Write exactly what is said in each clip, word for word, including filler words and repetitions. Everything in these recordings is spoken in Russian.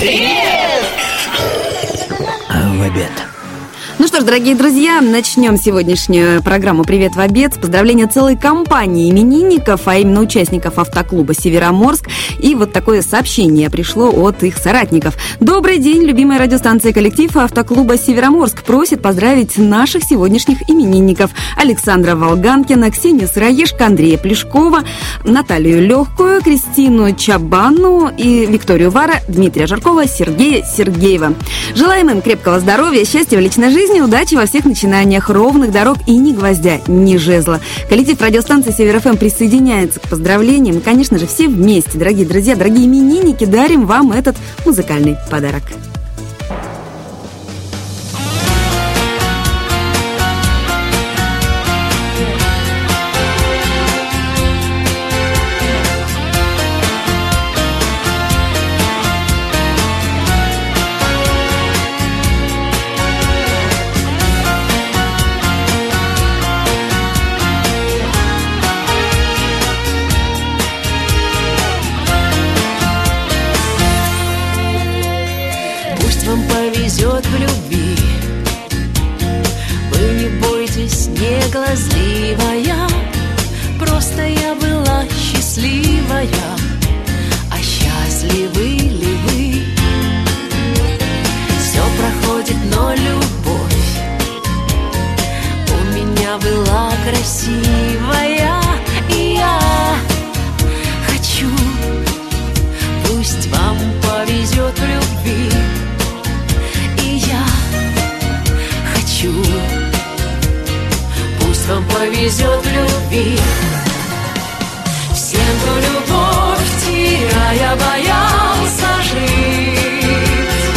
Привет! В обед. Ну что ж, дорогие друзья, начнем сегодняшнюю программу «Привет в обед» с поздравления целой компании именинников, а именно участников автоклуба «Североморск». И вот такое сообщение пришло от их соратников. Добрый день, любимая радиостанция «Коллектив» автоклуба «Североморск» просит поздравить наших сегодняшних именинников: Александра Волганкина, Ксению Сыроежко, Андрея Плешкова, Наталью Легкую, Кристину Чабанну и Викторию Вара, Дмитрия Жаркова, Сергея Сергеева. Желаем им крепкого здоровья, счастья в личной жизни, удачи во всех начинаниях, ровных дорог и ни гвоздя, ни жезла. Коллектив радиостанции Север эф эм присоединяется к поздравлениям. И, конечно же, все вместе, дорогие друзья, дорогие именинники, дарим вам этот музыкальный подарок. Повезет в любви, вы не бойтесь, не глазливая, просто я была счастливая. А счастливы ли вы? Все проходит, но любовь у меня была красивая. И я хочу, пусть вам повезет в любви. Пусть вам повезет в любви. Всем, кто любовь теряя боялся жить,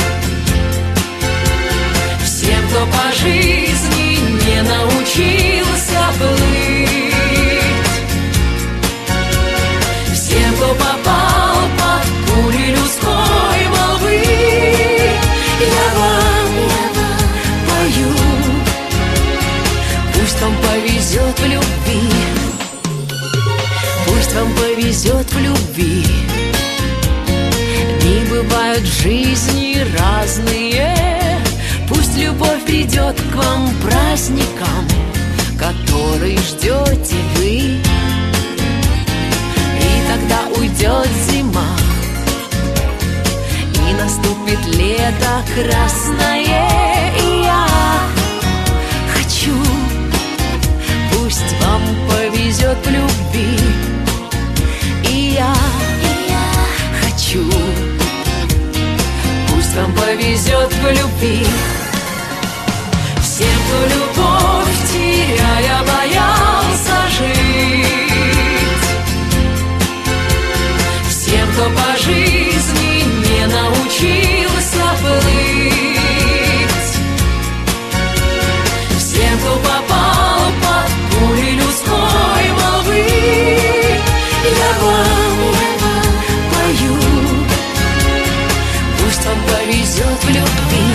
всем, кто по жизни не научился плыть, всем, кто попал под пули людской молвы, я вам, я вам пою. Пусть вам повезет в любви, пусть вам повезет в любви. Дни бывают в жизни разные, пусть любовь придет к вам праздникам, который ждете вы. И тогда уйдет зима, и наступит лето красное. И я хочу, пусть вам повезет в любви. И я, и я хочу, пусть вам повезет в любви. Всем, кто любовь теряя боялся жить, всем, кто по жизни не научился плыть, всем, кто попал под пули людской молвы, я вам, я вам пою. Пусть вам повезет в любви.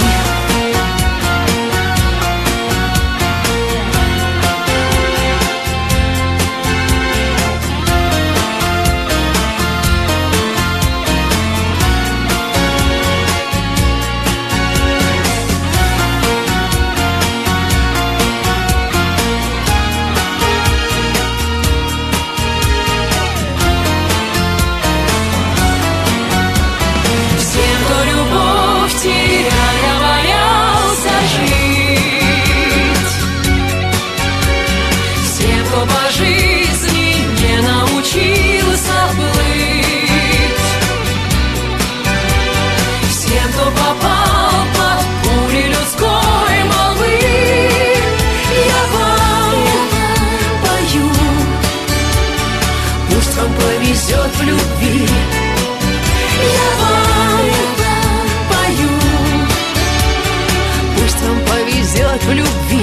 Повезет в любви, я вам, я вам пою. Пусть вам повезет в любви.